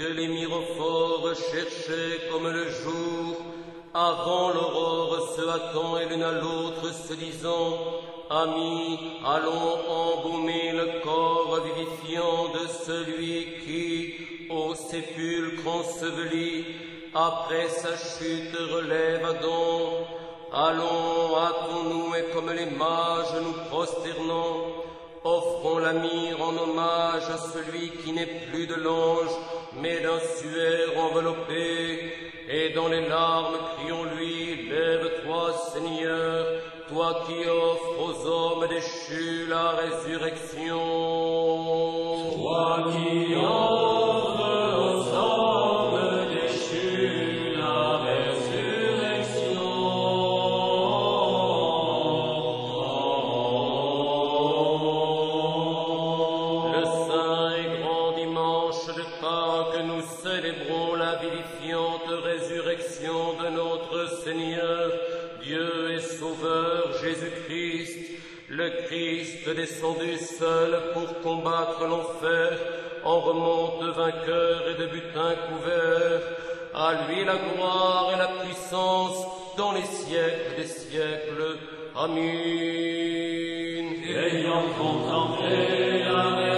que les myrophores cherchaient comme le jour, avant l'aurore se hâtant et l'une à l'autre se disant, amis, allons embaumer le corps vivifiant de celui qui, au sépulcre enseveli, après sa chute relève Adam. Allons, hâtons-nous et comme les mages nous prosternons, offrons la myrrhe en hommage à celui qui n'est plus de l'ange, mais d'un suaire enveloppé, et dans les larmes crions-lui, lève-toi Seigneur, toi qui offres aux hommes déchus la résurrection. Toi qui offres aux hommes déchus la résurrection. Le saint et grand dimanche de Pâques, nous célébrons la vivifiante résurrection de notre Seigneur, Dieu et Sauveur Jésus-Christ, le Christ descendu seul pour combattre l'enfer, en remonte vainqueur et de butin couvert. À lui la gloire et la puissance dans les siècles des siècles. Amen. Ayant contemplé la